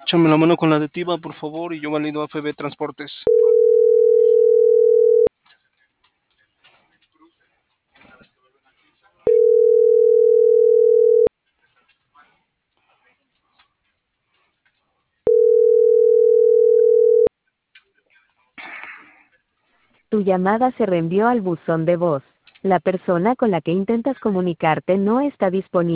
Échame la mano con la adhetiva, por favor, y yo valido a FB Transportes. Tu llamada se reenvió al buzón de voz. La persona con la que intentas comunicarte no está disponible.